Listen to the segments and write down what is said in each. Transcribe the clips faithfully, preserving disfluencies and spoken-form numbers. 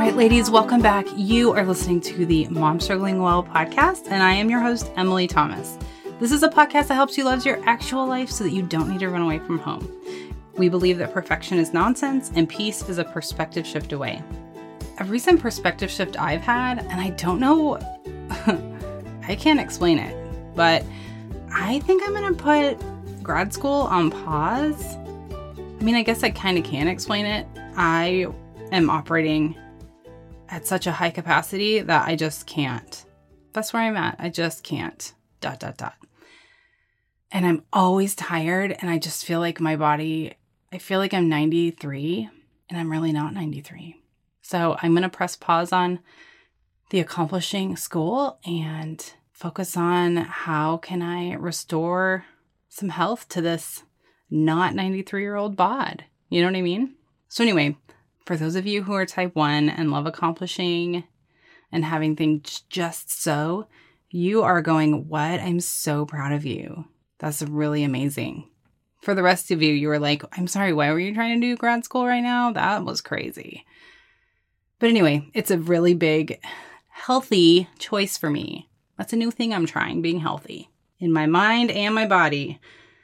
right, ladies, welcome back. You are listening to the Mom Struggling Well podcast, and I am your host, Emily Thomas. This is a podcast that helps you love your actual life so that you don't need to run away from home. We believe that perfection is nonsense and peace is a perspective shift away. A recent perspective shift I've had, and I don't know, I can't explain it, but I think I'm going to put grad school on pause. I mean, I guess I kind of can explain it. I am operating at such a high capacity that I just can't. That's where I'm at. I just can't. Dot, dot, dot. And I'm always tired, and I just feel like my body, I feel like I'm ninety-three, and I'm really not ninety-three. So I'm going to press pause on the accomplishing school and focus on how can I restore some health to this not ninety-three-year-old bod. You know what I mean? So anyway, for those of you who are type one and love accomplishing and having things just so, you are going, what? I'm so proud of you. That's really amazing. For the rest of you, you were like, I'm sorry, why were you trying to do grad school right now? That was crazy. But anyway, it's a really big, healthy choice for me. That's a new thing I'm trying, being healthy in my mind and my body.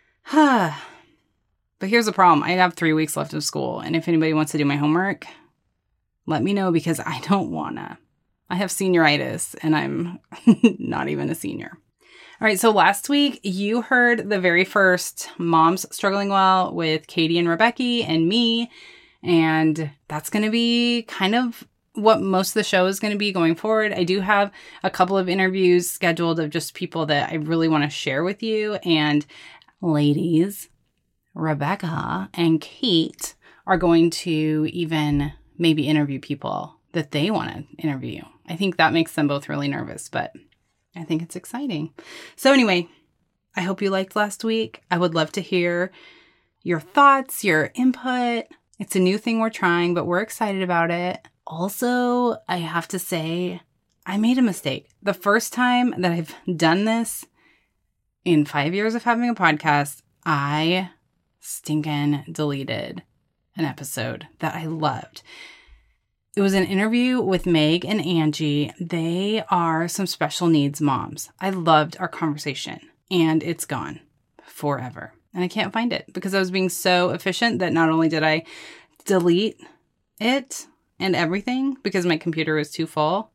But here's the problem. I have three weeks left of school. And if anybody wants to do my homework, let me know because I don't want to. I have senioritis and I'm not even a senior. All right. So last week you heard the very first Moms Struggling Well with Katie and Rebecca and me. And that's going to be kind of what most of the show is going to be going forward. I do have a couple of interviews scheduled of just people that I really want to share with you. And ladies, Rebecca and Kate are going to even maybe interview people that they want to interview. I think that makes them both really nervous, but I think it's exciting. So anyway, I hope you liked last week. I would love to hear your thoughts, your input. It's a new thing we're trying, but we're excited about it. Also, I have to say, I made a mistake. The first time that I've done this in five years of having a podcast, I stinking deleted an episode that I loved. It was an interview with Meg and Angie. They are some special needs moms. I loved our conversation and it's gone forever. And I can't find it because I was being so efficient that not only did I delete it and everything because my computer was too full,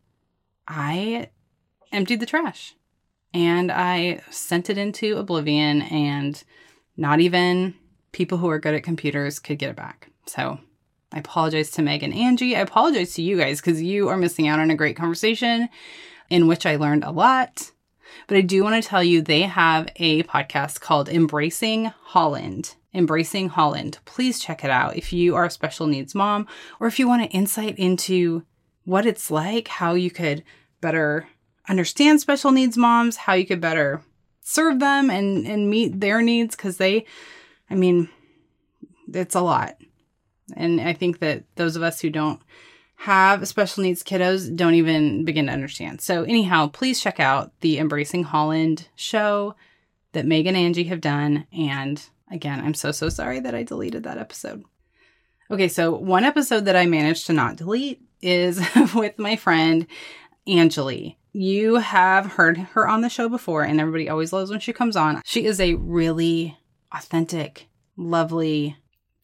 I emptied the trash and I sent it into oblivion, and not even people who are good at computers could get it back. So I apologize to Meg and Angie. I apologize to you guys because you are missing out on a great conversation in which I learned a lot. But I do want to tell you they have a podcast called Embracing Holland. Embracing Holland. Please check it out if you are a special needs mom or if you want an insight into what it's like, how you could better understand special needs moms, how you could better serve them and, and meet their needs because they, I mean, it's a lot. And I think that those of us who don't have special needs kiddos don't even begin to understand. So anyhow, please check out the Embracing Holland show that Meg and Angie have done. And again, I'm so, so sorry that I deleted that episode. Okay, so one episode that I managed to not delete is with my friend Angeli. You have heard her on the show before, and everybody always loves when she comes on. She is a really authentic, lovely,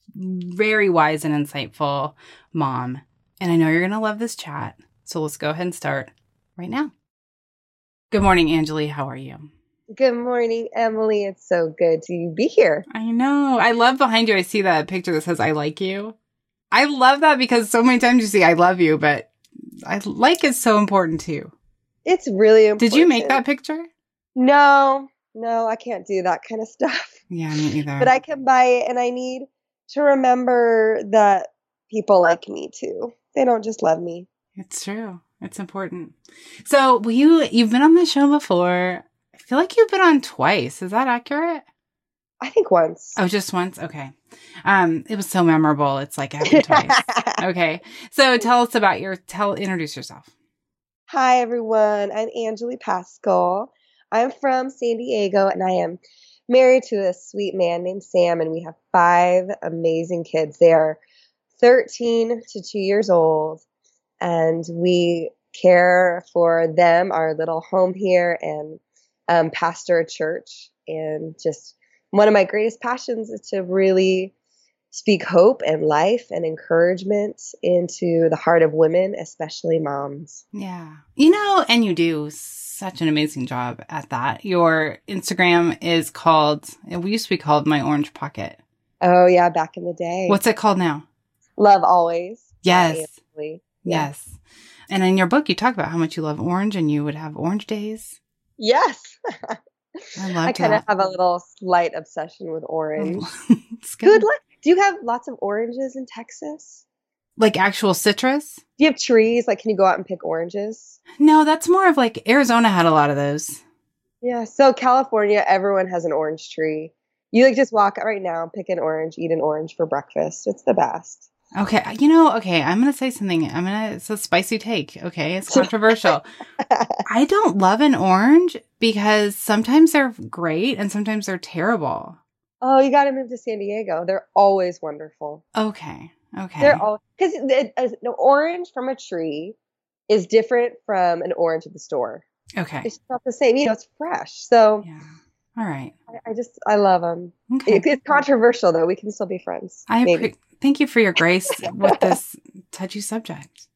very wise and insightful mom. And I know you're going to love this chat. So let's go ahead and start right now. Good morning, Angeli. How are you? Good morning, Emily. It's so good to be here. I know. I love behind you. I see that picture that says, I like you. I love that because so many times you see, I love you, but I like is so important too. It's really important. Did you make that picture? No, no, I can't do that kind of stuff. Yeah, me either. But I can buy it, and I need to remember that people like me too. They don't just love me. It's true. It's important. So well, you, you've been on the show before. I feel like you've been on twice. Is that accurate? I think once. Oh, just once? Okay. Um, it was so memorable. It's like happened twice. Okay. So tell us about your, tell, introduce yourself. Hi, everyone. I'm Angeli Pascal. I'm from San Diego, and I am married to a sweet man named Sam, and we have five amazing kids. They are thirteen to two years old, and we care for them, our little home here, and um, pastor a church. And just one of my greatest passions is to really speak hope and life and encouragement into the heart of women, especially moms. Yeah. You know, and you do such an amazing job at that. Your Instagram is called, it used to be called My Orange Pocket. Oh, yeah, back in the day. What's it called now? Love Always. Yes. Yeah. Yes. And in your book, you talk about how much you love orange and you would have orange days. Yes. I love I kind of that. have a little slight obsession with orange. Oh, it's Good good. luck. Do you have lots of oranges in Texas? Like actual citrus? Do you have trees? Like, can you go out and pick oranges? No, that's more of like Arizona had a lot of those. Yeah. So California, everyone has an orange tree. You like just walk out right now, pick an orange, eat an orange for breakfast. It's the best. Okay. You know, okay, I'm going to say something. I'm going to, it's a spicy take. Okay. It's controversial. I don't love an orange because sometimes they're great and sometimes they're terrible. Oh, you got to move to San Diego. They're always wonderful. Okay. Okay. They're all, because an orange from a tree is different from an orange at the store. Okay. It's not the same. You know, it's fresh. So Yeah. All right. I, I just, I love them. Okay. It, it's controversial, though. We can still be friends. I maybe. appre- thank you for your grace with this touchy subject.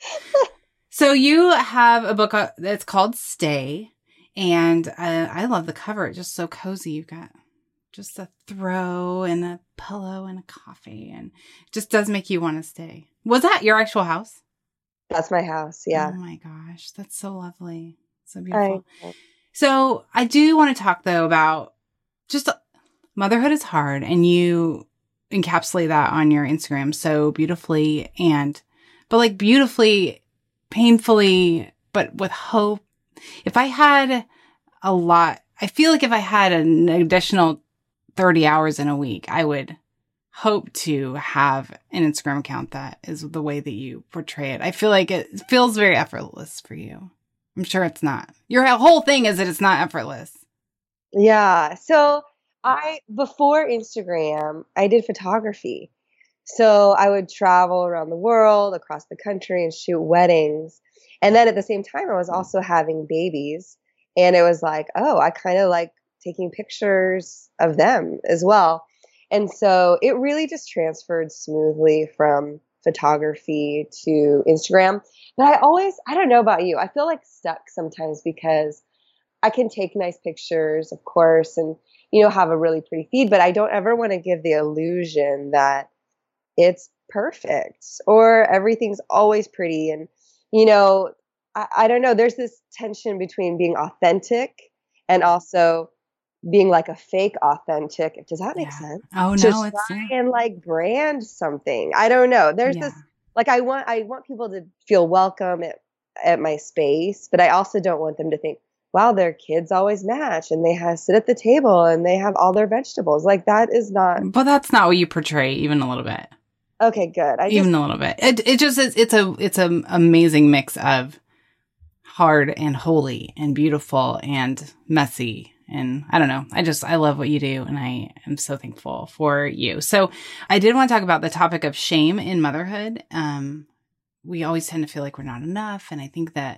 So you have a book uh, that's called Stay, and uh, I love the cover. It's just so cozy. You've got just a throw and a pillow and a coffee, and it just does make you want to stay. Was that your actual house? That's my house. Yeah. Oh my gosh, that's so lovely. So I beautiful. know. So I do want to talk though about just motherhood is hard, and you encapsulate that on your Instagram so beautifully, and but like beautifully, painfully, but with hope. If I had a lot, I feel like if I had an additional thirty hours in a week, I would hope to have an Instagram account that is the way that you portray it. I feel like it feels very effortless for you. I'm sure it's not. Your whole thing is that it's not effortless. Yeah. So I, before Instagram, I did photography. So I would travel around the world, across the country, and shoot weddings. And then at the same time, I was also having babies. And it was like, oh, I kind of like taking pictures of them as well. And so it really just transferred smoothly from photography to Instagram. But I always, I don't know about you, I feel like stuck sometimes because I can take nice pictures, of course, and, you know, have a really pretty feed, but I don't ever want to give the illusion that it's perfect or everything's always pretty. And, you know, I, I don't know, there's this tension between being authentic and also being like a fake authentic. Does that make Yeah. sense? Oh To no, it's try yeah. and like brand something. I don't know. There's Yeah. this, like, I want, I want people to feel welcome at, at my space, but I also don't want them to think, wow, their kids always match and they have sit at the table and they have all their vegetables. Like that is not But that's not what you portray, even a little bit. okay. Good. I Even just a little bit. It it just is. It's a it's an amazing mix of hard and holy and beautiful and messy. And I don't know. I just, I love what you do. And I am so thankful for you. So I did want to talk about the topic of shame in motherhood. Um, we always tend to feel like we're not enough. And I think that,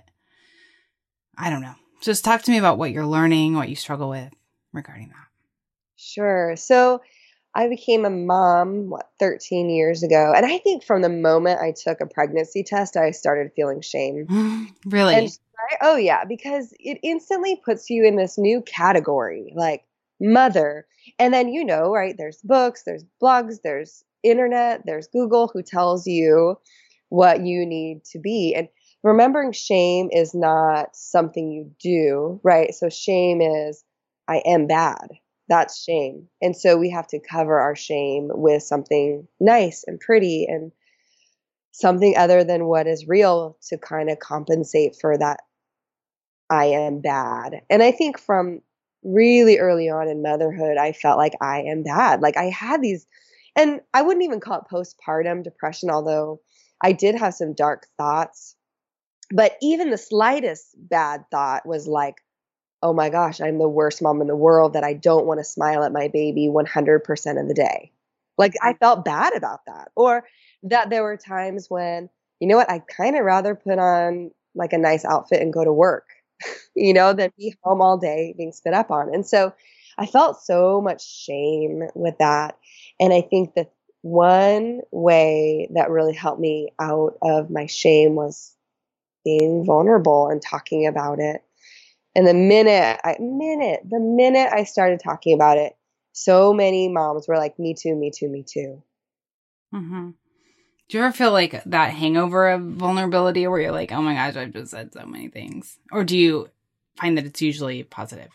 I don't know, just talk to me about what you're learning, what you struggle with regarding that. Sure. So I became a mom, what, thirteen years ago. And I think from the moment I took a pregnancy test, I started feeling shame. Really? And right? Oh, yeah, because it instantly puts you in this new category, like mother. And then, you know, right, there's books, there's blogs, there's internet, there's Google who tells you what you need to be. And remembering shame is not something you do, right? So shame is, I am bad. That's shame. And so we have to cover our shame with something nice and pretty and something other than what is real to kind of compensate for that I am bad. And I think from really early on in motherhood, I felt like I am bad. Like I had these, and I wouldn't even call it postpartum depression, although I did have some dark thoughts. But even the slightest bad thought was like, oh my gosh, I'm the worst mom in the world that I don't want to smile at my baby one hundred percent of the day. Like I felt bad about that. Or that there were times when you know what? I'd kind of rather put on like a nice outfit and go to work, you know, than be home all day being spit up on. And so I felt so much shame with that. And I think that one way that really helped me out of my shame was being vulnerable and talking about it. And the minute I minute, the minute I started talking about it, so many moms were like, me too, me too, me too. Mm-hmm. Do you ever feel like that hangover of vulnerability where you're like, oh my gosh, I've just said so many things? Or do you find that it's usually positive?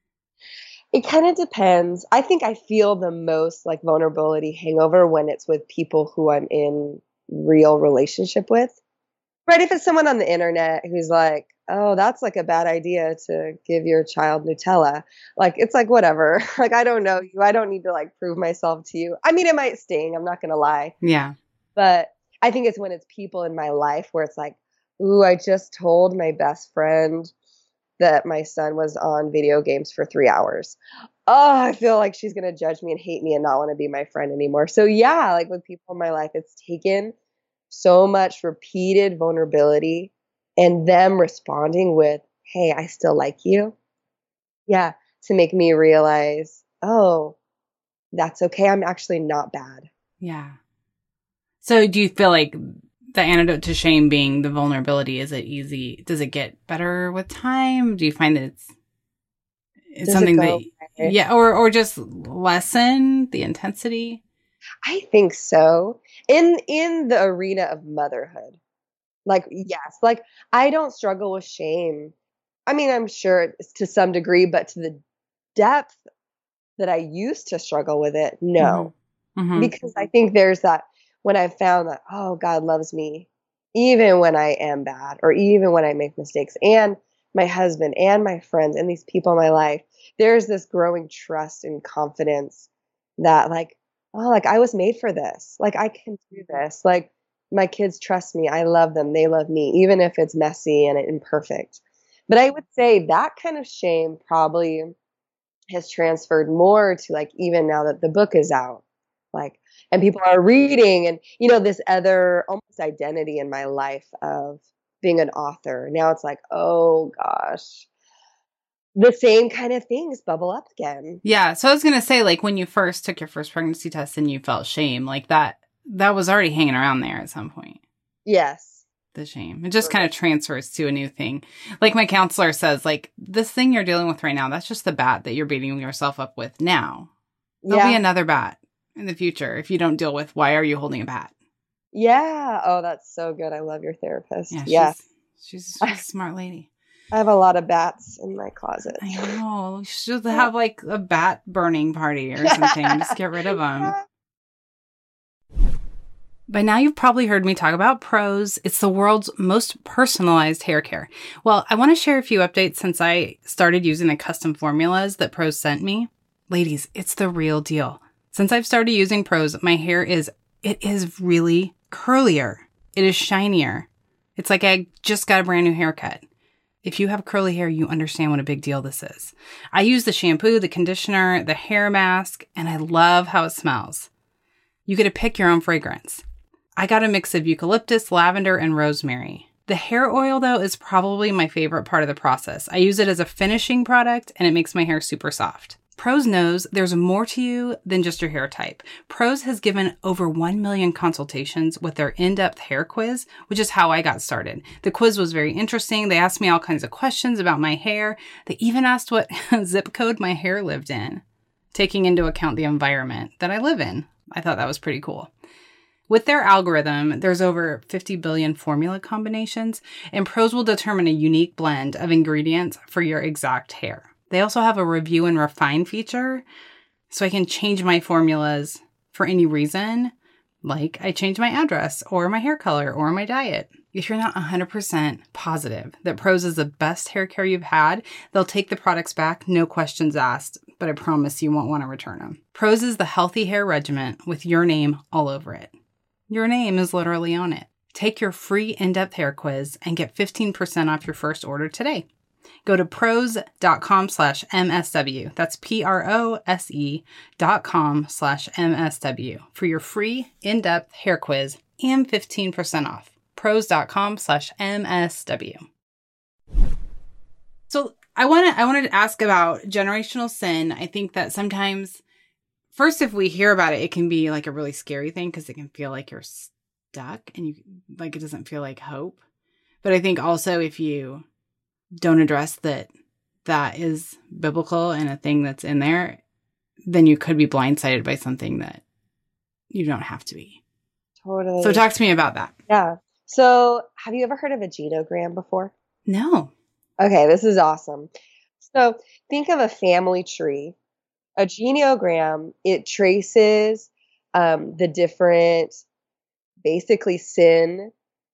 It kind of depends. I think I feel the most like vulnerability hangover when it's with people who I'm in real relationship with. Right? If it's someone on the internet who's like, oh, that's like a bad idea to give your child Nutella. Like, it's like, whatever. Like, I don't know you. I don't need to like prove myself to you. I mean, it might sting. I'm not going to lie. Yeah. But I think it's when it's people in my life where it's like, ooh, I just told my best friend that my son was on video games for three hours. Oh, I feel like she's going to judge me and hate me and not want to be my friend anymore. So yeah, like with people in my life, it's taken so much repeated vulnerability and them responding with, hey, I still like you. Yeah. To make me realize, oh, that's okay. I'm actually not bad. Yeah. So do you feel like the antidote to shame being the vulnerability, is it easy? Does it get better with time? Do you find that it's, it's Does something it that, away? yeah, or, or just lessen the intensity? I think so. In in the arena of motherhood. Like, yes, like I don't struggle with shame. I mean, I'm sure it's to some degree, but to the depth that I used to struggle with it, no. Mm-hmm. Because I think there's that when I found that, oh, God loves me, even when I am bad or even when I make mistakes, and my husband and my friends and these people in my life, there's this growing trust and confidence that like, oh, like I was made for this. Like I can do this. Like my kids trust me. I love them. They love me, even if it's messy and imperfect. But I would say that kind of shame probably has transferred more to like, even now that the book is out, like, and people are reading and, you know, this other almost identity in my life of being an author. Now it's like, oh gosh, the same kind of things bubble up again. Yeah. So I was going to say, like, when you first took your first pregnancy test and you felt shame, like that, that was already hanging around there at some point. Yes. The shame. It just kind of transfers to a new thing. Like my counselor says, like, this thing you're dealing with right now, that's just the bat that you're beating yourself up with now. There'll Yeah. be another bat in the future if you don't deal with why are you holding a bat? Yeah. Oh, that's so good. I love your therapist. Yeah. Yeah. She's, she's, she's a smart lady. I have a lot of bats in my closet. I know. You should have like a bat burning party or something. Just get rid of them. By now, you've probably heard me talk about Prose. It's the world's most personalized hair care. Well, I want to share a few updates since I started using the custom formulas that Prose sent me. Ladies, it's the real deal. Since I've started using Prose, my hair is, it is really curlier. It is shinier. It's like I just got a brand new haircut. If you have curly hair, you understand what a big deal this is. I use the shampoo, the conditioner, the hair mask, and I love how it smells. You get to pick your own fragrance. I got a mix of eucalyptus, lavender, and rosemary. The hair oil, though, is probably my favorite part of the process. I use it as a finishing product, and it makes my hair super soft. Prose knows there's more to you than just your hair type. Prose has given over one million consultations with their in-depth hair quiz, which is how I got started. The quiz was very interesting. They asked me all kinds of questions about my hair. They even asked what zip code my hair lived in, taking into account the environment that I live in. I thought that was pretty cool. With their algorithm, there's over fifty billion formula combinations, and Prose will determine a unique blend of ingredients for your exact hair. They also have a review and refine feature, so I can change my formulas for any reason, like I change my address or my hair color or my diet. If you're not one hundred percent positive that Prose is the best hair care you've had, they'll take the products back, no questions asked, but I promise you won't want to return them. Prose is the healthy hair regimen with your name all over it. Your name is literally on it. Take your free in-depth hair quiz and get fifteen percent off your first order today. Go to prose.com slash MSW. That's P-R-O-S-E dot com slash M-S-W for your free in-depth hair quiz and fifteen percent off. prose.com slash MSW. So I want to, I wanted to ask about generational sin. I think that sometimes, first, if we hear about it, it can be like a really scary thing because it can feel like you're stuck and you, like, it doesn't feel like hope. But I think also if you don't address that that is biblical and a thing that's in there, then you could be blindsided by something that you don't have to be. Totally. So talk to me about that. Yeah. So have you ever heard of a genogram before? No. Okay, this is awesome. So think of a family tree. A genogram, it traces um, the different, basically, sin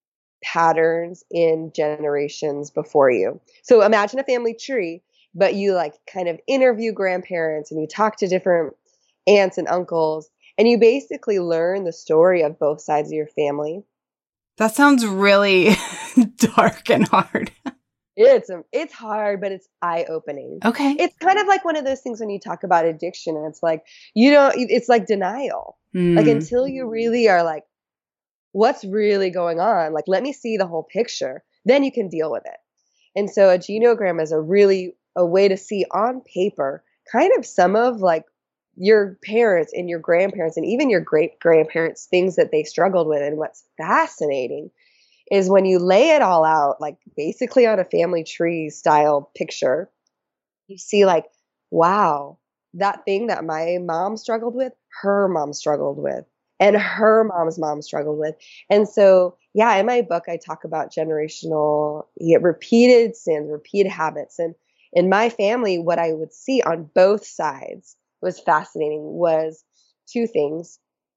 patterns in generations before you. So imagine a family tree, but you like kind of interview grandparents and you talk to different aunts and uncles, and you basically learn the story of both sides of your family. That sounds really dark and hard. It's it's hard, but it's eye-opening. Okay. It's kind of like one of those things when you talk about addiction, and it's like, you don't, it's like denial. Mm. Like until you really are like, what's really going on? Like, let me see the whole picture. Then you can deal with it. And so a genogram is a really a way to see on paper kind of some of like your parents and your grandparents and even your great grandparents, things that they struggled with. And what's fascinating is when you lay it all out, like basically on a family tree style picture, you see like, wow, that thing that my mom struggled with, her mom struggled with, and her mom's mom struggled with. And so, yeah, in my book, I talk about generational, yeah, repeated sins, repeated habits. And in my family, what I would see on both sides was fascinating was two things.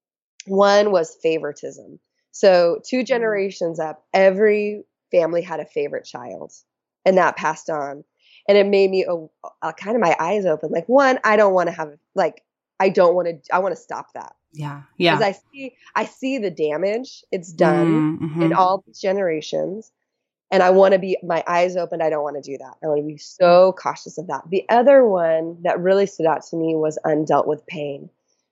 One was favoritism. So two generations up, every family had a favorite child, and that passed on. And it made me uh, uh, kind of my eyes open. Like, one, I don't want to have, like, I don't want to, I want to stop that. Yeah. Yeah. Because I see, I see the damage it's done mm-hmm. in all these generations. And I want to be, my eyes open. I don't want to do that. I want to be so cautious of that. The other one that really stood out to me was undealt with pain.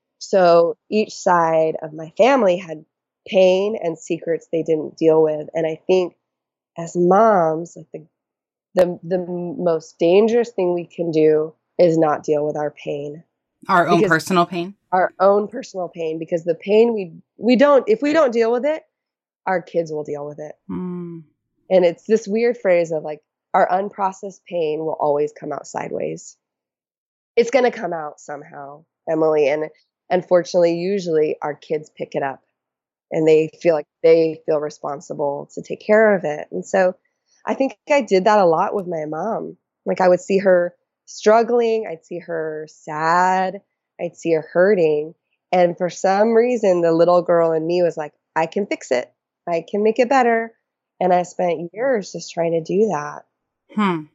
So each side of my family had pain and secrets they didn't deal with. And I think as moms, like the, the, the most dangerous thing we can do is not deal with our pain. Our own personal pain? Our own personal pain, because the pain we, we don't, if we don't deal with it, our kids will deal with it. Mm. And it's this weird phrase of like, our unprocessed pain will always come out sideways. It's going to come out somehow, Emily. And unfortunately, usually our kids pick it up and they feel like they feel responsible to take care of it. And so I think I did that a lot with my mom. Like I would see her struggling. I'd see her sad. I'd see her hurting. And for some reason, the little girl in me was like, I can fix it. I can make it better. And I spent years just trying to do that. Hmm.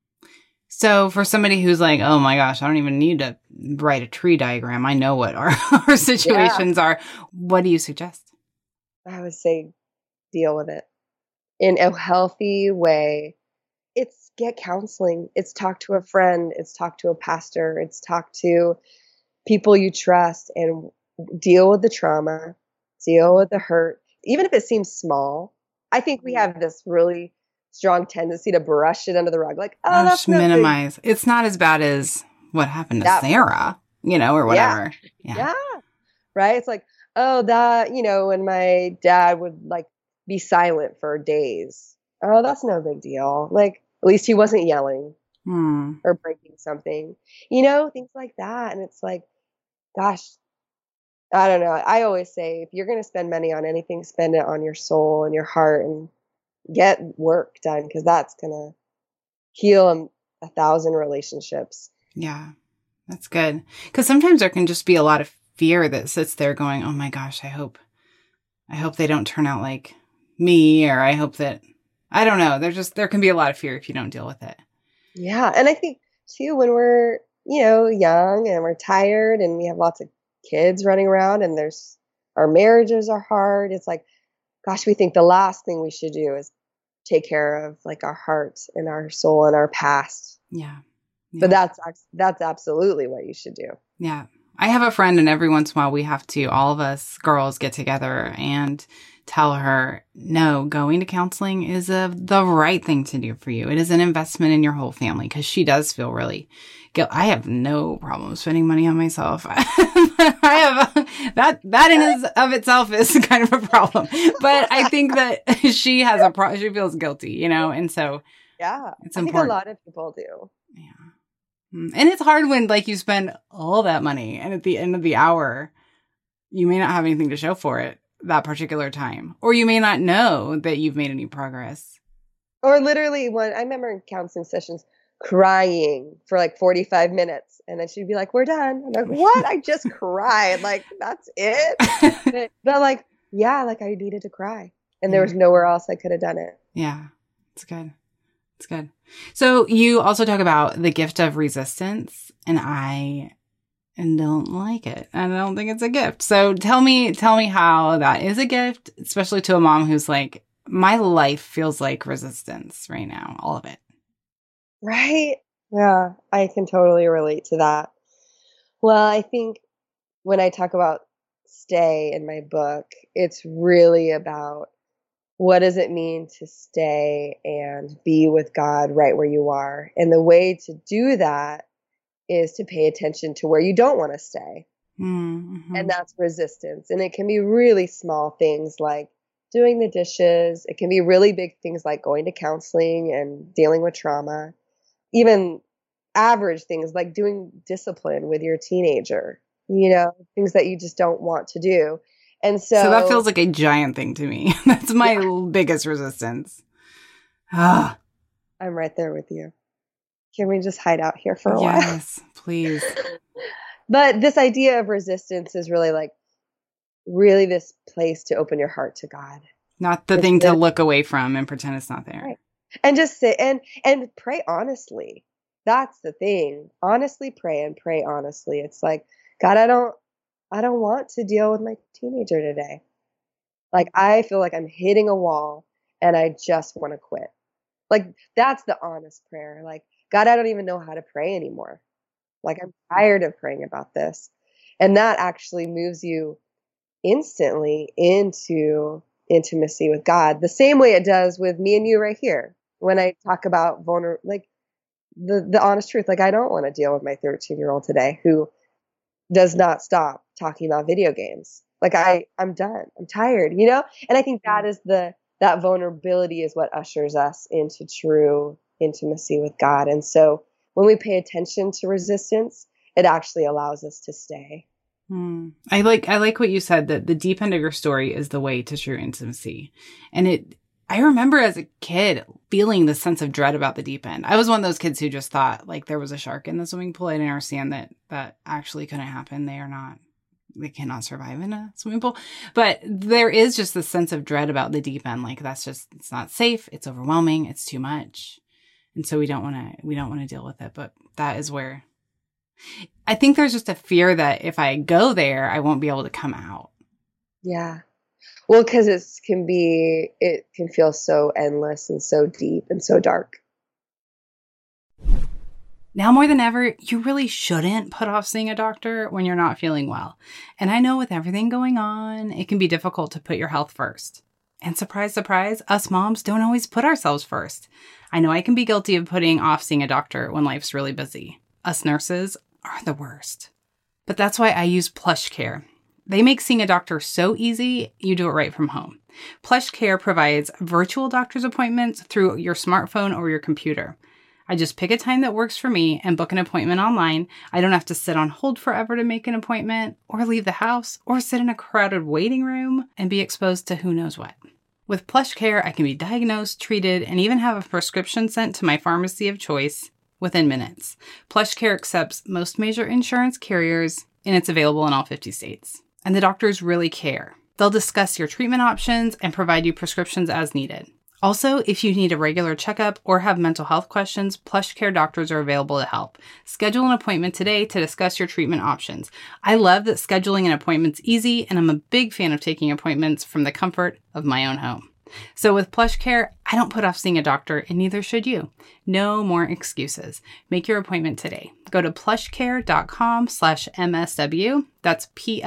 So for somebody who's like, oh my gosh, I don't even need to write a tree diagram. I know what our, our situations yeah. are. What do you suggest? I would say deal with it in a healthy way. It's get counseling. It's talk to a friend. It's talk to a pastor. It's talk to people you trust and deal with the trauma, deal with the hurt, even if it seems small. I think we have this really strong tendency to brush it under the rug. Like, oh, that's no minimize. Big. It's not as bad as what happened to that Sarah, you know, or whatever. Yeah. yeah. yeah. Right. It's like, oh, that, you know, when my dad would like be silent for days. Oh, that's no big deal. Like, at least he wasn't yelling hmm. or breaking something, you know, things like that. And it's like, gosh, I don't know. I always say, if you're going to spend money on anything, spend it on your soul and your heart and get work done, because that's going to heal a thousand relationships. Yeah, that's good. Because sometimes there can just be a lot of fear that sits there going, oh my gosh, I hope, I hope they don't turn out like me, or I hope that, I don't know. There's just, there can be a lot of fear if you don't deal with it. Yeah. And I think too, when we're, you know, young and we're tired and we have lots of kids running around and there's, our marriages are hard. It's like, gosh, we think the last thing we should do is take care of like our hearts and our soul and our past. Yeah. yeah. But that's, that's absolutely what you should do. Yeah. I have a friend, and every once in a while we have to, all of us girls get together and tell her, no, going to counseling is a, the right thing to do for you. It is an investment in your whole family, because she does feel really guilt. I have no problem spending money on myself. I have that, that in is, of itself is kind of a problem, but I think that she has a pro, she feels guilty, you know? And so yeah, it's I important. think a lot of people do. Yeah. And it's hard when like you spend all that money and at the end of the hour, you may not have anything to show for it that particular time, or you may not know that you've made any progress. Or literally when I remember in counseling sessions crying for like forty-five minutes, and then she'd be like, we're done. I'm like, what? I just cried. Like, that's it? but, but like, yeah, like I needed to cry, and there was nowhere else I could have done it. Yeah, it's good. It's good. So you also talk about the gift of resistance, and I don't like it. I don't think it's a gift. So tell me, tell me how that is a gift, especially to a mom who's like, my life feels like resistance right now, all of it. Right? Yeah, I can totally relate to that. Well, I think when I talk about stay in my book, it's really about what does it mean to stay and be with God right where you are. And the way to do that is to pay attention to where you don't want to stay. Mm-hmm. And that's resistance. And it can be really small things like doing the dishes. It can be really big things like going to counseling and dealing with trauma. Even average things like doing discipline with your teenager, you know, things that you just don't want to do. And so, so that feels like a giant thing to me. That's my yeah. biggest resistance. Ah, I'm right there with you. Can we just hide out here for a yes, while? Yes, please. But this idea of resistance is really like, really this place to open your heart to God. Not the it's thing the, to look away from and pretend it's not there. Right. And just sit and, and pray honestly. That's the thing. Honestly pray and pray honestly. It's like, God, I don't, I don't want to deal with my teenager today. Like, I feel like I'm hitting a wall and I just want to quit. Like, that's the honest prayer. Like, God, I don't even know how to pray anymore. Like, I'm tired of praying about this. And that actually moves you instantly into intimacy with God, the same way it does with me and you right here. When I talk about vulner, like the, the honest truth, like I don't want to deal with my thirteen year old today who does not stop talking about video games. Like I, I'm done. I'm tired, you know? And I think that is the, that vulnerability is what ushers us into true intimacy with God. And so when we pay attention to resistance, it actually allows us to stay. Hmm. I like, I like what you said, that the deep end of your story is the way to true intimacy. And it, I remember as a kid feeling the sense of dread about the deep end. I was one of those kids who just thought like there was a shark in the swimming pool. I didn't understand that that actually couldn't happen. They are not, they cannot survive in a swimming pool. But there is just this sense of dread about the deep end. Like that's just, it's not safe. It's overwhelming. It's too much. And so we don't want to, we don't want to deal with it. But that is where I think there's just a fear that if I go there, I won't be able to come out. Yeah. Well, because it can be, it can feel so endless and so deep and so dark. Now more than ever, you really shouldn't put off seeing a doctor when you're not feeling well. And I know with everything going on, it can be difficult to put your health first. And surprise, surprise, us moms don't always put ourselves first. I know I can be guilty of putting off seeing a doctor when life's really busy. Us nurses are the worst. But that's why I use PlushCare. They make seeing a doctor so easy, you do it right from home. PlushCare provides virtual doctor's appointments through your smartphone or your computer. I just pick a time that works for me and book an appointment online. I don't have to sit on hold forever to make an appointment, or leave the house, or sit in a crowded waiting room and be exposed to who knows what. With PlushCare, I can be diagnosed, treated, and even have a prescription sent to my pharmacy of choice within minutes. PlushCare accepts most major insurance carriers, and it's available in all fifty states. And the doctors really care. They'll discuss your treatment options and provide you prescriptions as needed. Also, if you need a regular checkup or have mental health questions, PlushCare doctors are available to help. Schedule an appointment today to discuss your treatment options. I love that scheduling an appointment's easy, and I'm a big fan of taking appointments from the comfort of my own home. So with PlushCare, I don't put off seeing a doctor, and neither should you. No more excuses. Make your appointment today. Go to plushcare.com slash MSW. That's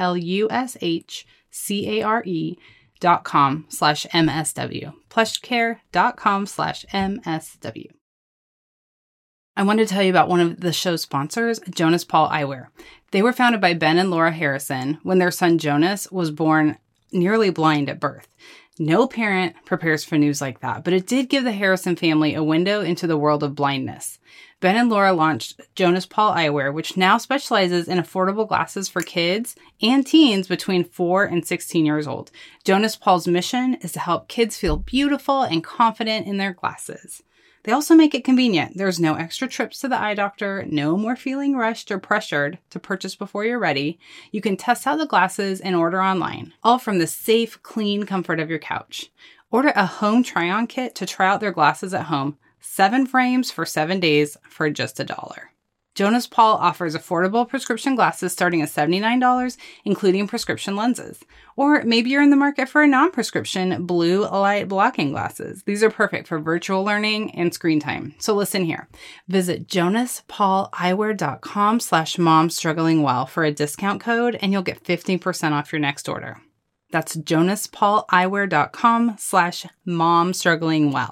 P-L-U-S-H-C-A-R-E dot com slash MSW. Plushcare.com slash MSW. I want to tell you about one of the show's sponsors, Jonas Paul Eyewear. They were founded by Ben and Laura Harrison when their son Jonas was born nearly blind at birth. No parent prepares for news like that, but it did give the Harrison family a window into the world of blindness. Ben and Laura launched Jonas Paul Eyewear, which now specializes in affordable glasses for kids and teens between four and sixteen years old. Jonas Paul's mission is to help kids feel beautiful and confident in their glasses. They also make it convenient. There's no extra trips to the eye doctor, no more feeling rushed or pressured to purchase before you're ready. You can test out the glasses and order online, all from the safe, clean comfort of your couch. Order a home try-on kit to try out their glasses at home, seven frames for seven days for just a dollar. Jonas Paul offers affordable prescription glasses starting at seventy-nine dollars, including prescription lenses. Or maybe you're in the market for a non-prescription blue light blocking glasses. These are perfect for virtual learning and screen time. So listen here. Visit jonaspauleyewear.com slash momstrugglingwell for a discount code, and you'll get fifteen percent off your next order. That's jonaspauleyewear.com slash momstrugglingwell.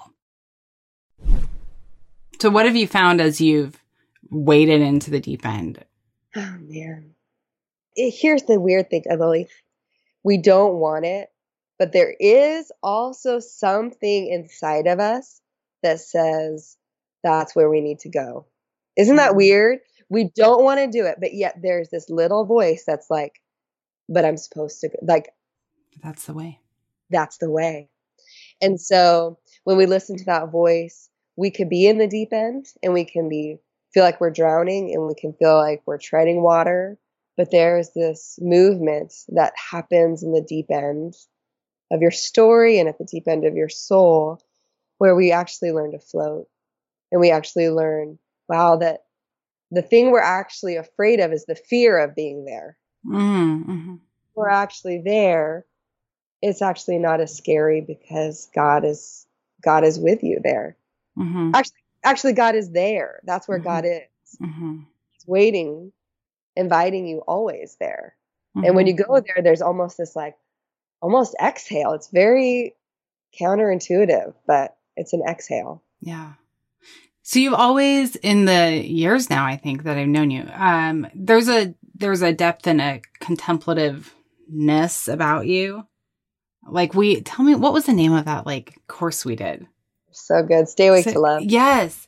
So what have you found as you've waded into the deep end? Oh, man. It, here's the weird thing, Emily. We don't want it, but there is also something inside of us that says that's where we need to go. Isn't that weird? We don't want to do it, but yet there's this little voice that's like, but I'm supposed to go. Like, that's the way. That's the way. And so when we listen to that voice, we could be in the deep end and we can be feel like we're drowning and we can feel like we're treading water. But there's this movement that happens in the deep end of your story and at the deep end of your soul where we actually learn to float. And we actually learn, wow, that the thing we're actually afraid of is the fear of being there. Mm-hmm. We're actually there. It's actually not as scary because God is God is with you there. Mm-hmm. Actually, actually, God is there. That's where Mm-hmm. God is. Mm-hmm. He's waiting, inviting you always there. Mm-hmm. And when you go there, there's almost this like, almost exhale. It's very counterintuitive, but it's an exhale. Yeah. So you've always, in the years now, I think that I've known you, um, there's a there's a depth and a contemplativeness about you. Like we, tell me, what was the name of that like course we did? So good. Stay awake so, to love. Yes.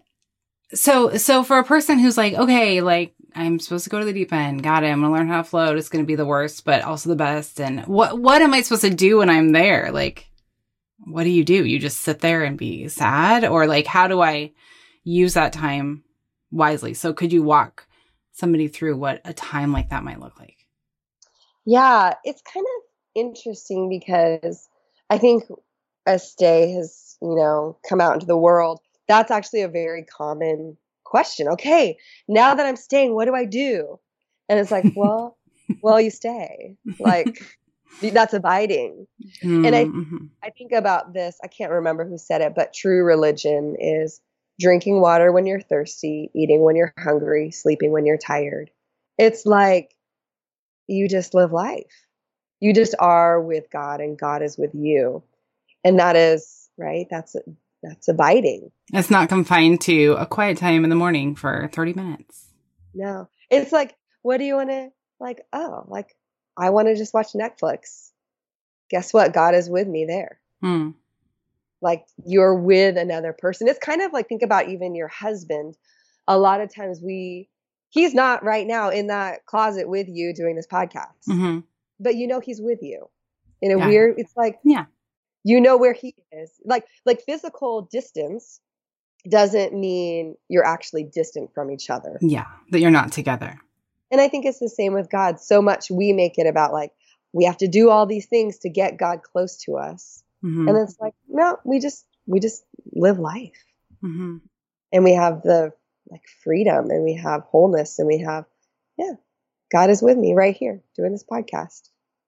So, so for a person who's like, okay, like I'm supposed to go to the deep end. Got it. I'm going to learn how to float. It's going to be the worst, but also the best. And what, what am I supposed to do when I'm there? Like, what do you do? You just sit there and be sad? Or like, how do I use that time wisely? So could you walk somebody through what a time like that might look like? Yeah, it's kind of interesting because I think as Stay has, you know, come out into the world, that's actually a very common question. Okay, now that I'm staying, what do I do? And it's like, well, well, you stay. Like, that's abiding. Mm-hmm. And I, I think about this, I can't remember who said it, but true religion is drinking water when you're thirsty, eating when you're hungry, sleeping when you're tired. It's like you just live life. You just are with God and God is with you. And that is, right, that's that's abiding. It's not confined to a quiet time in the morning for thirty minutes. No. It's like, what do you want to, like, oh, like, I want to just watch Netflix. Guess what? God is with me there. Hmm. Like, you're with another person. It's kind of like, think about even your husband. A lot of times we, he's not right now in that closet with you doing this podcast. Mm-hmm. But you know he's with you. In a yeah. weird, it's like, yeah. you know where he is. Like, like physical distance doesn't mean you're actually distant from each other. Yeah, that you're not together. And I think it's the same with God. So much we make it about like, we have to do all these things to get God close to us. Mm-hmm. And it's like, no, we just, we just live life. Mm-hmm. And we have the like freedom and we have wholeness and we have, yeah, God is with me right here doing this podcast.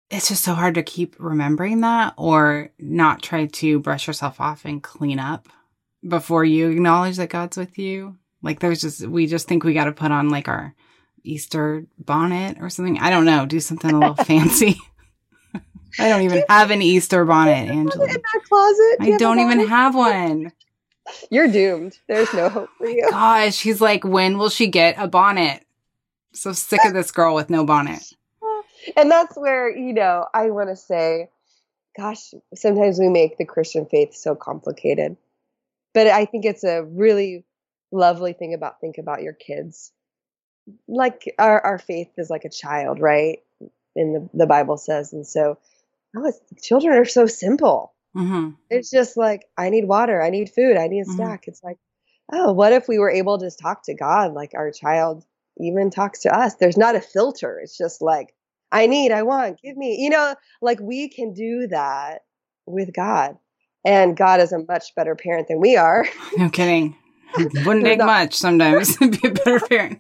it's just so hard to keep remembering that or not try to brush yourself off and clean up before you acknowledge that God's with you. Like there's just, we just think we got to put on like our Easter bonnet or something. I don't know. Do something a little fancy. I don't even have an Easter bonnet, Angela. In that closet? Do I don't even have one. You're doomed. There's no hope for you. Gosh, she's like, when will she get a bonnet? So sick of this girl with no bonnet. And that's where, you know, I want to say, gosh, sometimes we make the Christian faith so complicated. But I think it's a really lovely thing about think about your kids. Like our, our faith is like a child, right? In the, the Bible says. And so, oh, it's, children are so simple. Mm-hmm. It's just like, I need water. I need food. I need a snack. Mm-hmm. It's like, oh, what if we were able to talk to God like our child even talks to us? There's not a filter. It's just like, I need, I want, give me, you know, like we can do that with God. And God is a much better parent than we are. No kidding. Wouldn't take much sometimes to be a better parent.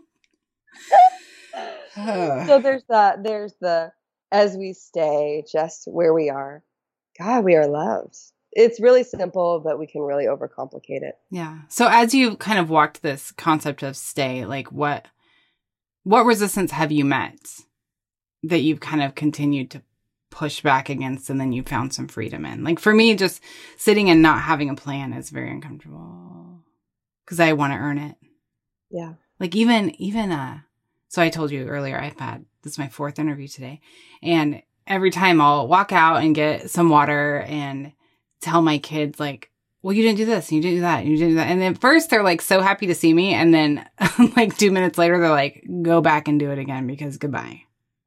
So there's that, there's the, as we stay just where we are, God, we are loved. It's really simple, but we can really overcomplicate it. Yeah. So as you kind of walked this concept of stay, like what, what resistance have you met that you've kind of continued to push back against and then you found some freedom in? Like for me, just sitting and not having a plan is very uncomfortable because I want to earn it. Yeah. Like even, even, uh, so I told you earlier, I've had, this is my fourth interview today. And every time I'll walk out and get some water and tell my kids like, well, you didn't do this, and you didn't do that, and you didn't do that. And then first they're like so happy to see me. And then like two minutes later, they're like, go back and do it again because goodbye.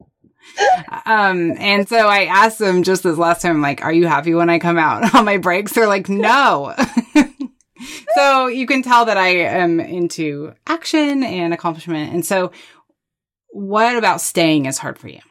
um, and so I asked them just this last time, like, are you happy when I come out on my breaks? They're like, no. So you can tell that I am into action and accomplishment. And so what about staying is hard for you?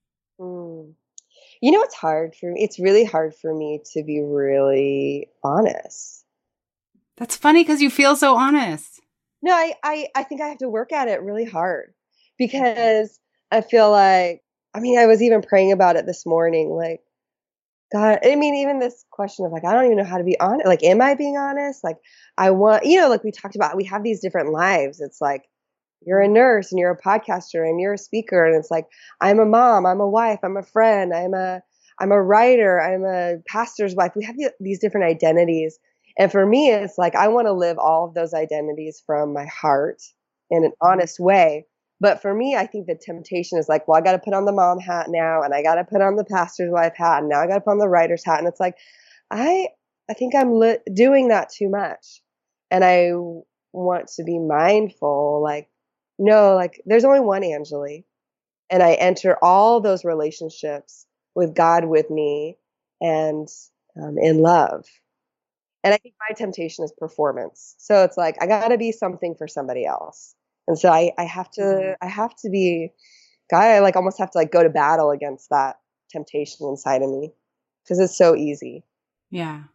Mm. You know, it's hard for me. It's really hard for me to be really honest. That's funny because you feel so honest. No, I, I, I think I have to work at it really hard because I feel like, I mean, I was even praying about it this morning. Like, God, I mean, even this question of like, I don't even know how to be honest. Like, am I being honest? Like, I want, you know, like we talked about, we have these different lives. It's like, you're a nurse and you're a podcaster and you're a speaker. And it's like, I'm a mom, I'm a wife, I'm a friend, I'm a, I'm a writer, I'm a pastor's wife. We have the, these different identities. And for me, it's like, I want to live all of those identities from my heart in an honest way. But for me, I think the temptation is like, well, I got to put on the mom hat now, and I got to put on the pastor's wife hat, and now I got to put on the writer's hat. And it's like, I, I think I'm li- doing that too much. And I want to be mindful, like, no, like there's only one Angeli, and I enter all those relationships with God with me and um, in love. And I think my temptation is performance. So it's like, I got to be something for somebody else. And so I, I have to, I have to be, God, I like almost have to like go to battle against that temptation inside of me because it's so easy. Yeah.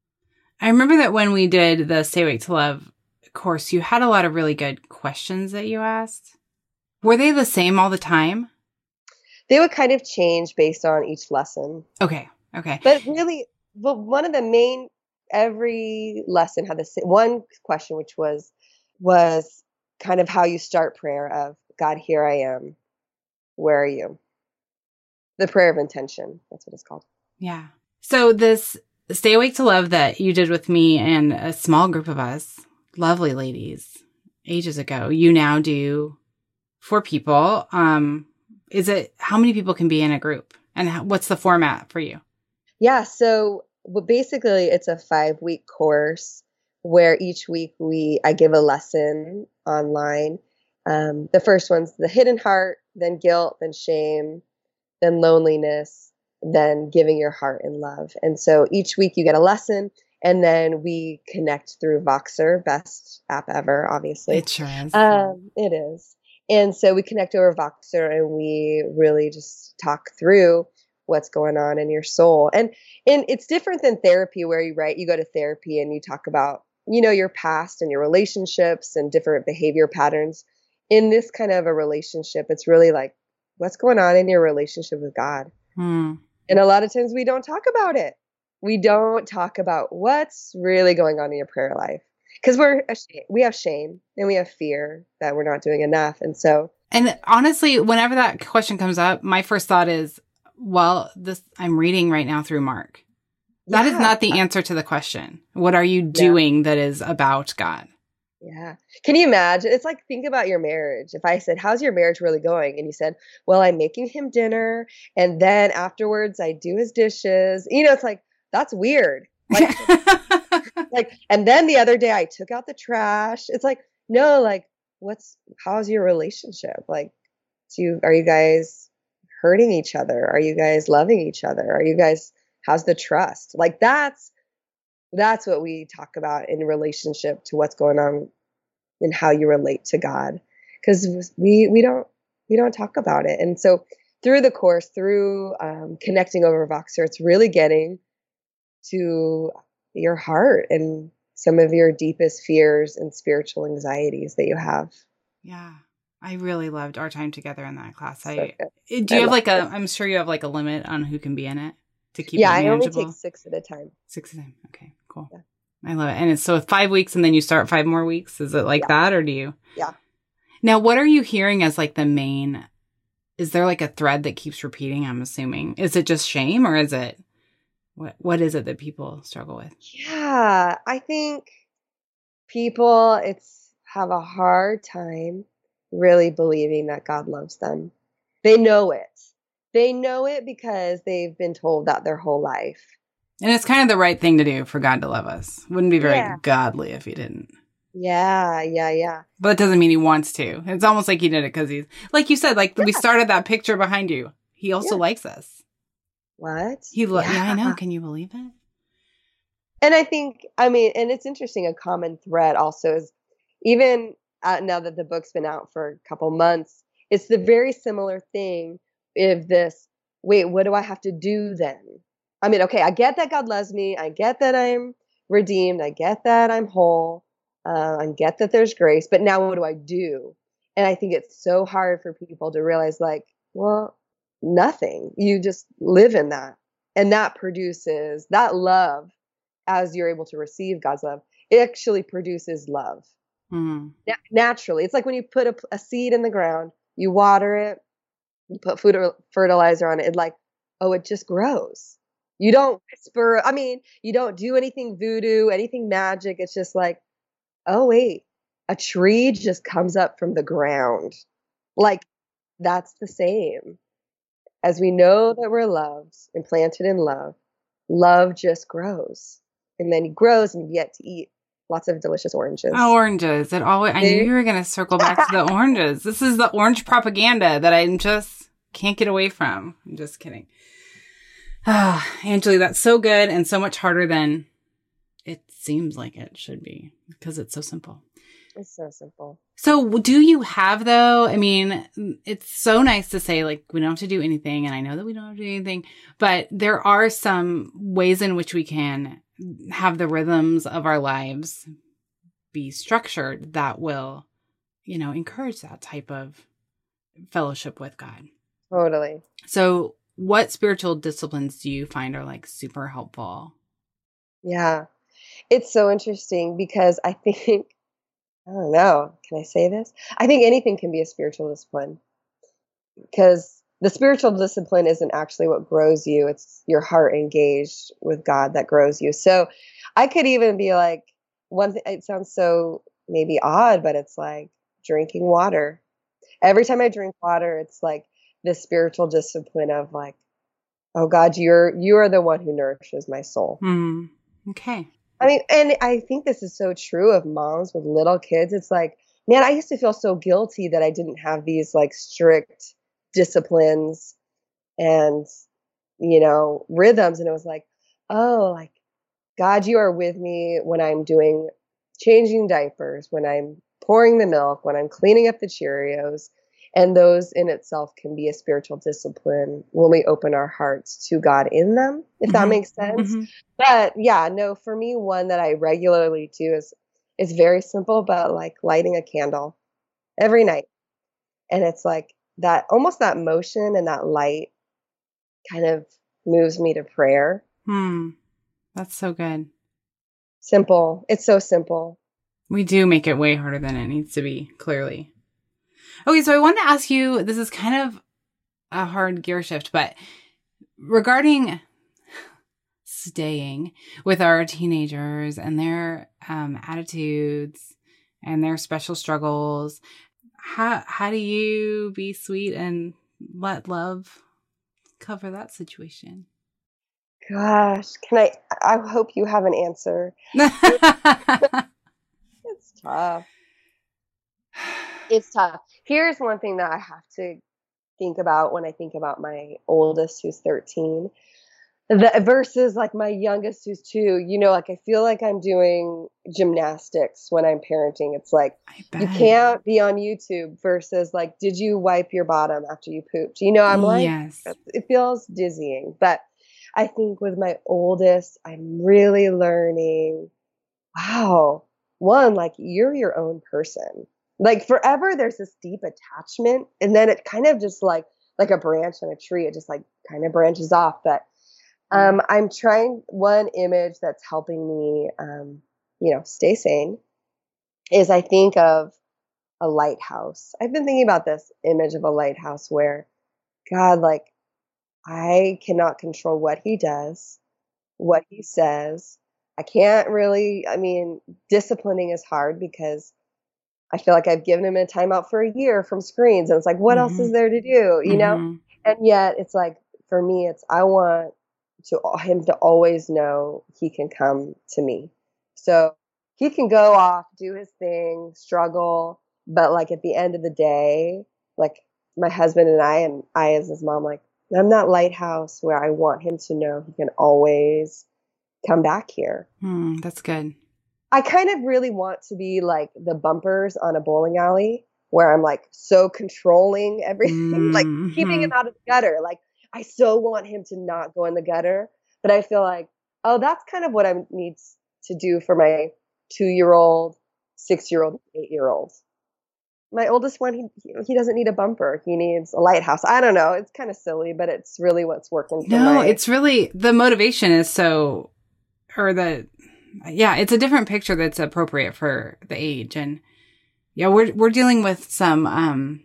I remember that when we did the Stay Awake to Love course, you had a lot of really good questions that you asked. Were they the same all the time? They would kind of change based on each lesson. Okay. Okay. But really, but one of the main, every lesson had this one question, which was, was kind of how you start prayer of, God, here I am. Where are you? The prayer of intention. That's what it's called. Yeah. So this Stay Awake to Love that you did with me and a small group of us, lovely ladies, ages ago, you now do for people. Um, is it, how many people can be in a group? And how, what's the format for you? Yeah. So well, basically it's a five week course where each week we, I give a lesson online. Um, the first one's the hidden heart, then guilt, then shame, then loneliness, then giving your heart in love. And so each week you get a lesson, and then we connect through Voxer, best app ever, obviously. It sure is. Um, it is. And so we connect over Voxer and we really just talk through what's going on in your soul. And and it's different than therapy where you right, you go to therapy and you talk about, you know, your past and your relationships and different behavior patterns. In this kind of a relationship, it's really like, what's going on in your relationship with God? Hmm. And a lot of times we don't talk about it. We don't talk about what's really going on in your prayer life because we're ashamed. We have shame and we have fear that we're not doing enough. And so, And honestly, whenever that question comes up, my first thought is, well, this I'm reading right now through Mark. That is yeah, not the answer to the question. What are you no, doing that is about God? yeah. Can you imagine? It's like, think about your marriage. If I said, how's your marriage really going? And you said, well, I'm making him dinner. And then afterwards, I do his dishes. You know, it's like, that's weird. Like, like, and then the other day I took out the trash. It's like, no, like, what's, how's your relationship? Like, do you, are you guys hurting each other? Are you guys loving each other? Are you guys, how's the trust? Like, that's, that's what we talk about in relationship to what's going on and how you relate to God. Cause we, we don't, we don't talk about it. And so through the course, through um, connecting over Voxer, it's really getting to your heart and some of your deepest fears and spiritual anxieties that you have. Yeah. I really loved our time together in that class. So I good. do I you have love like a it. I'm sure you have like a limit on who can be in it to keep Yeah, it I only take manageable. six at a time. Six of them. Okay, cool. Yeah. I love it. And it's so five weeks and then you start five more weeks. Is it like Yeah. that or do you? Yeah. Now, what are you hearing as like the main, is there like a thread that keeps repeating? I'm assuming. Is it just shame or is it, what, what is it that people struggle with? Yeah, I think people it's have a hard time really believing that God loves them. They know it. They know it because they've been told that their whole life. And it's kind of the right thing to do for God to love us. Wouldn't be very Yeah. godly if he didn't. Yeah, yeah, yeah. But it doesn't mean he wants to. It's almost like he did it because he's, like you said, like we started that picture behind you. He also Yeah. likes us. What? He, lo- yeah. Yeah. I know. Can you believe it? And I think, I mean, and it's interesting, a common thread also is even uh, now that the book's been out for a couple months, it's the very similar thing of this, wait, what do I have to do then? I mean, okay, I get that God loves me. I get that I'm redeemed. I get that I'm whole. Uh, I get that there's grace. But now what do I do? And I think it's so hard for people to realize, like, well, nothing. You just live in that. And that produces that love as you're able to receive God's love. It actually produces love. Mm-hmm. Na- naturally. It's like when you put a, a seed in the ground, you water it, you put food or fertilizer on it, it like, oh, it just grows. You don't whisper, I mean, you don't do anything voodoo, anything magic. It's just like, oh, wait, a tree just comes up from the ground. Like, that's the same. As we know that we're loved and planted in love, love just grows. And then it grows and you get to eat lots of delicious oranges. Oh, oranges. It always, I knew you were going to circle back to the oranges. This is the orange propaganda that I'm just can't get away from. I'm just kidding. Ah, Angeli, that's so good and so much harder than it seems like it should be because it's so simple. It's so simple. So do you have though? I mean, it's so nice to say like we don't have to do anything. And I know that we don't have to do anything, but there are some ways in which we can have the rhythms of our lives be structured that will, you know, encourage that type of fellowship with God. Totally. So what spiritual disciplines do you find are like super helpful? Yeah. It's so interesting because I think, I don't know, can I say this? I think anything can be a spiritual discipline because the spiritual discipline isn't actually what grows you. It's your heart engaged with God that grows you. So I could even be like, one thing, it sounds so maybe odd, but it's like drinking water. Every time I drink water, it's like this spiritual discipline of like, oh God, you're, you are the one who nourishes my soul. Mm, okay. I mean, and I think this is so true of moms with little kids. It's like, man, I used to feel so guilty that I didn't have these like strict disciplines and, you know, rhythms. And it was like, oh, like, God, you are with me when I'm doing changing diapers, when I'm pouring the milk, when I'm cleaning up the Cheerios. And those in itself can be a spiritual discipline when we open our hearts to God in them, if Mm-hmm. that makes sense. Mm-hmm. But yeah, no, for me, one that I regularly do is, is very simple, but like lighting a candle every night. And it's like that, almost that motion and that light kind of moves me to prayer. Hmm. That's so good. Simple. It's so simple. We do make it way harder than it needs to be, clearly. Okay, so I wanted to ask you, this is kind of a hard gear shift, but regarding staying with our teenagers and their um, attitudes and their special struggles, how how do you be sweet and let love cover that situation? Gosh, can I? I hope you have an answer. It's tough. It's tough. Here's one thing that I have to think about when I think about my oldest, who's thirteen, the, versus like my youngest, who's two. You know, like I feel like I'm doing gymnastics when I'm parenting. It's like you can't be on YouTube versus like, did you wipe your bottom after you pooped? You know, I'm like, yes. It feels dizzying. But I think with my oldest, I'm really learning, wow, one, like you're your own person. Like forever, there's this deep attachment, and then it kind of just like like a branch on a tree, it just like kind of branches off. But um, I'm trying one image that's helping me, um, you know, stay sane. Is I think of a lighthouse. I've been thinking about this image of a lighthouse where, God, like I cannot control what he does, what he says. I can't really. I mean, disciplining is hard because I feel like I've given him a timeout for a year from screens. And it's like, what mm-hmm. else is there to do? You know? Mm-hmm. And yet it's like, for me, it's, I want to him to always know he can come to me. So he can go off, do his thing, struggle. But like at the end of the day, like my husband and I, and I as his mom, like, I'm that lighthouse where I want him to know he can always come back here. Mm, that's good. I kind of really want to be like the bumpers on a bowling alley where I'm like so controlling everything, mm-hmm. like keeping him out of the gutter. Like I so want him to not go in the gutter, but I feel like, oh, that's kind of what I need to do for my two-year-old, six-year-old, eight-year-old. My oldest one, he he doesn't need a bumper. He needs a lighthouse. I don't know. It's kind of silly, but it's really what's working for No, my... it's really, the motivation is so, or the... Yeah, it's a different picture that's appropriate for the age. And yeah, we're we're dealing with some um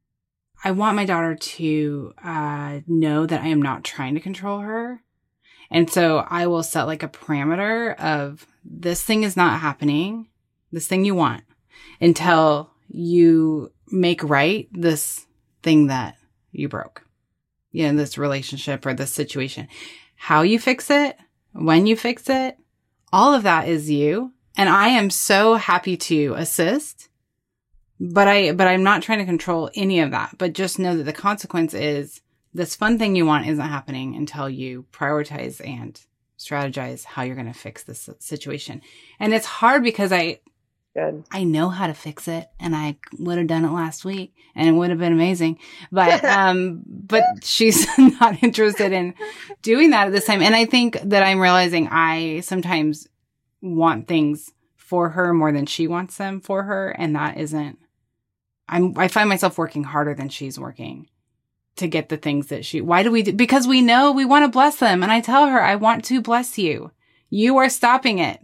I want my daughter to uh know that I am not trying to control her. And so I will set like a parameter of this thing is not happening, this thing you want, until you make right this thing that you broke. You know, this relationship or this situation. How you fix it, when you fix it, all of that is you. And I am so happy to assist, but I, but I'm not trying to control any of that. But just know that the consequence is this fun thing you want isn't happening until you prioritize and strategize how you're going to fix this situation. And it's hard because I, Good. I know how to fix it, and I would have done it last week and it would have been amazing. But, um, but she's not interested in doing that at this time. And I think that I'm realizing I sometimes want things for her more than she wants them for her. And that isn't, I'm, I find myself working harder than she's working to get the things that she, why do we do? Because we know we want to bless them. And I tell her, I want to bless you. You are stopping it.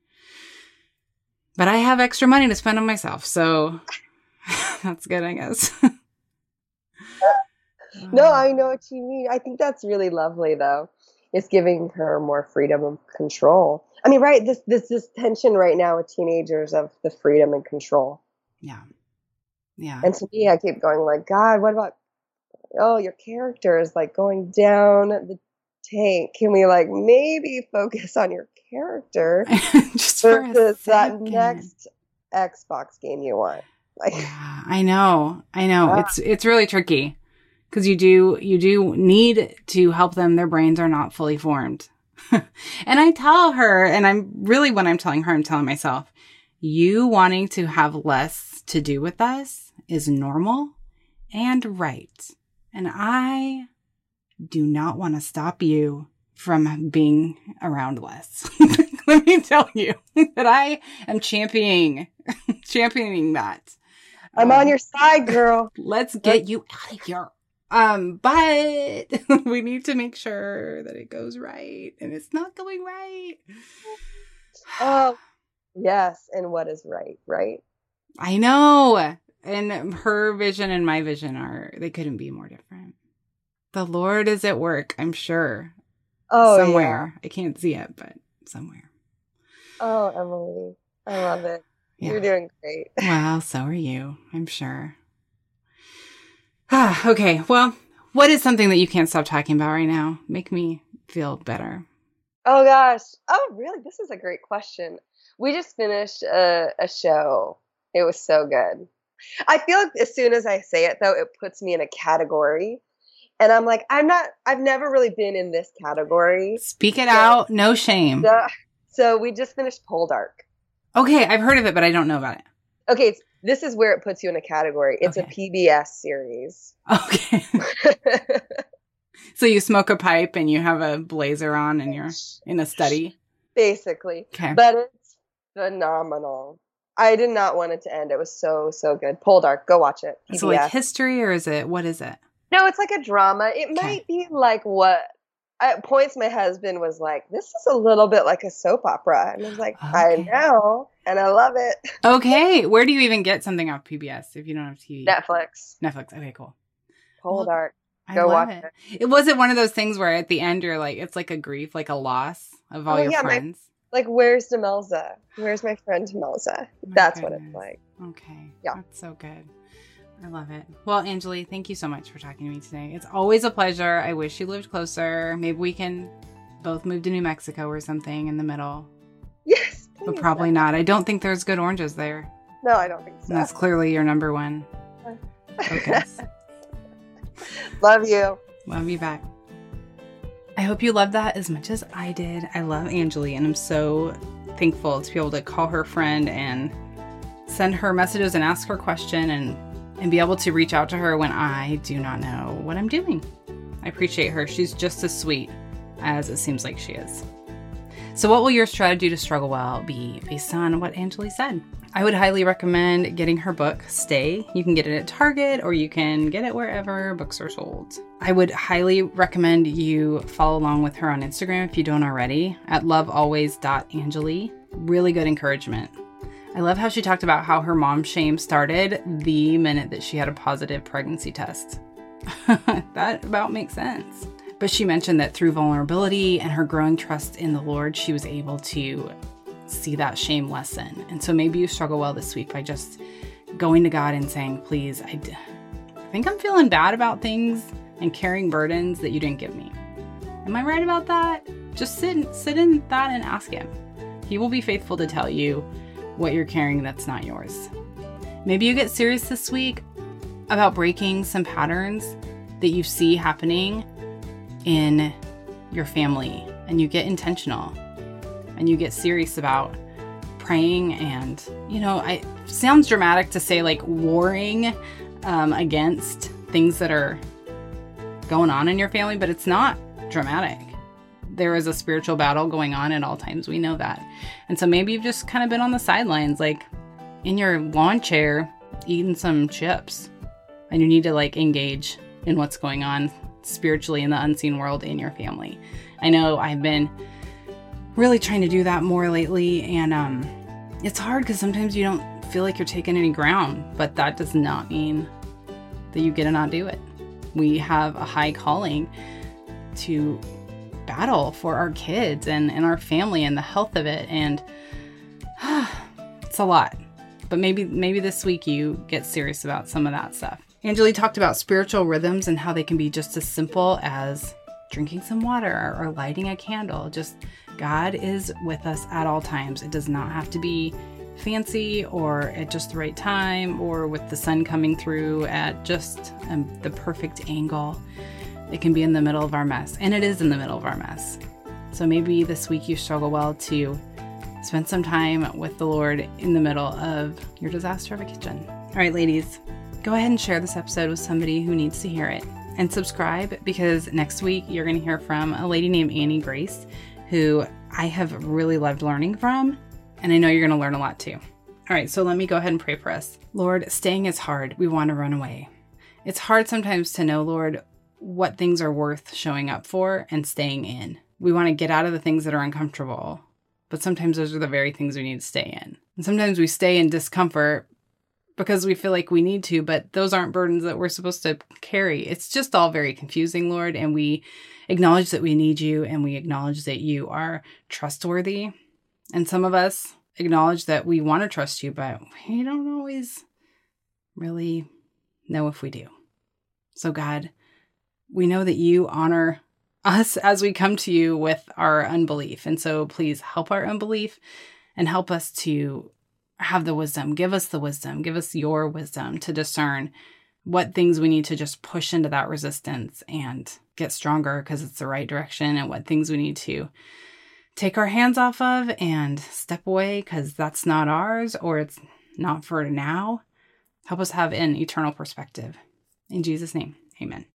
But I have extra money to spend on myself, so that's good, I guess. No, I know what you mean. I think that's really lovely, though. It's giving her more freedom and control. I mean, right, this this this tension right now with teenagers of the freedom and control. Yeah. Yeah. And to me, I keep going like, God, what about, oh, your character is like going down the tank. Can we like maybe focus on your character just versus that next Xbox game you want? Like, yeah, I know, I know. Yeah. It's it's really tricky because you do you do need to help them. Their brains are not fully formed, and I tell her, and I'm really when I'm telling her, I'm telling myself, you wanting to have less to do with us is normal and right, and I do not want to stop you from being around less. Let me tell you that I am championing, championing that. I'm um, on your side, girl. Let's get you out of here. Um, but we need to make sure that it goes right, and it's not going right. Oh, yes. And what is right, right? I know. And her vision and my vision are, they couldn't be more different. The Lord is at work, I'm sure. Oh, somewhere. yeah. I can't see it, but somewhere. Oh, Emily, I love it. Yeah. You're doing great. Well, so are you, I'm sure. Ah, okay, well, what is something that you can't stop talking about right now? Make me feel better. Oh, gosh. Oh, really? This is a great question. We just finished a, a show. It was so good. I feel like as soon as I say it, though, it puts me in a category. And I'm like, I'm not, I've never really been in this category. Speak it so, out. No shame. So, so we just finished Poldark. Okay, I've heard of it, but I don't know about it. Okay, it's, this is where it puts you in a category. It's okay. A P B S series. Okay. So you smoke a pipe and you have a blazer on and you're in a study? Basically. Okay. But it's phenomenal. I did not want it to end. It was so, so good. Poldark, go watch it. P B S. Is it like history or is it, what is it? No, it's like a drama. It Okay. might be like what, at points my husband was like, this is a little bit like a soap opera. And I was like, Okay. I know. And I love it. Okay. Where do you even get something off P B S if you don't have T V? Netflix. Netflix. Okay, cool. Poldark. I Go love watch it. it. It wasn't one of those things where at the end you're like, it's like a grief, like a loss of all Oh, your yeah, my- friends. Like, where's Demelza? Where's my friend Demelza? My That's what goodness. it's like. Okay. Yeah. That's so good. I love it. Well, Angeli, thank you so much for talking to me today. It's always a pleasure. I wish you lived closer. Maybe we can both move to New Mexico or something in the middle. Yes. But please. probably not. I don't think there's good oranges there. No, I don't think so. And that's clearly your number one focus. Love you. Love you back. I hope you loved that as much as I did. I love Angeli, and I'm so thankful to be able to call her friend and send her messages and ask her a question and, and be able to reach out to her when I do not know what I'm doing. I appreciate her. She's just as sweet as it seems like she is. So what will your strategy to struggle well be based on what Angeli said? I would highly recommend getting her book, Stay. You can get it at Target or you can get it wherever books are sold. I would highly recommend you follow along with her on Instagram if you don't already at love always dot angeli. Really good encouragement. I love how she talked about how her mom shame started the minute that she had a positive pregnancy test. That about makes sense. But she mentioned that through vulnerability and her growing trust in the Lord, she was able to see that shame lessen. And so maybe you struggle well this week by just going to God and saying, please, I, d- I think I'm feeling bad about things and carrying burdens that you didn't give me. Am I right about that? Just sit, sit in that and ask him. He will be faithful to tell you what you're carrying that's not yours. Maybe you get serious this week about breaking some patterns that you see happening in your family, and you get intentional and you get serious about praying. And, you know, I sounds dramatic to say like warring um, against things that are going on in your family, but it's not dramatic. There is a spiritual battle going on at all times. We know that. And so maybe you've just kind of been on the sidelines, like in your lawn chair, eating some chips, and you need to like engage in what's going on spiritually in the unseen world in your family. I know I've been really trying to do that more lately, and um, it's hard because sometimes you don't feel like you're taking any ground, but that does not mean that you get to not do it. We have a high calling to battle for our kids and, and our family and the health of it, and uh, it's a lot. But maybe maybe this week you get serious about some of that stuff. Angeli talked about spiritual rhythms and how they can be just as simple as drinking some water or lighting a candle. Just God is with us at all times. It does not have to be fancy or at just the right time or with the sun coming through at just um, the perfect angle. It can be in the middle of our mess, and it is in the middle of our mess. So maybe this week you struggle well to spend some time with the Lord in the middle of your disaster of a kitchen. All right, ladies, go ahead and share this episode with somebody who needs to hear it. And subscribe, because next week you're going to hear from a lady named Annie Grace, who I have really loved learning from, and I know you're going to learn a lot too. All right, so let me go ahead and pray for us. Lord, staying is hard. We want to run away. It's hard sometimes to know, Lord, what things are worth showing up for and staying in. We want to get out of the things that are uncomfortable, but sometimes those are the very things we need to stay in. And sometimes we stay in discomfort because we feel like we need to, but those aren't burdens that we're supposed to carry. It's just all very confusing, Lord, and we acknowledge that we need you, and we acknowledge that you are trustworthy. And some of us acknowledge that we want to trust you, but we don't always really know if we do. So God, we know that you honor us as we come to you with our unbelief. And so please help our unbelief and help us to have the wisdom. Give us the wisdom. Give us your wisdom to discern what things we need to just push into that resistance and get stronger because it's the right direction, and what things we need to take our hands off of and step away because that's not ours or it's not for now. Help us have an eternal perspective. In Jesus' name, amen.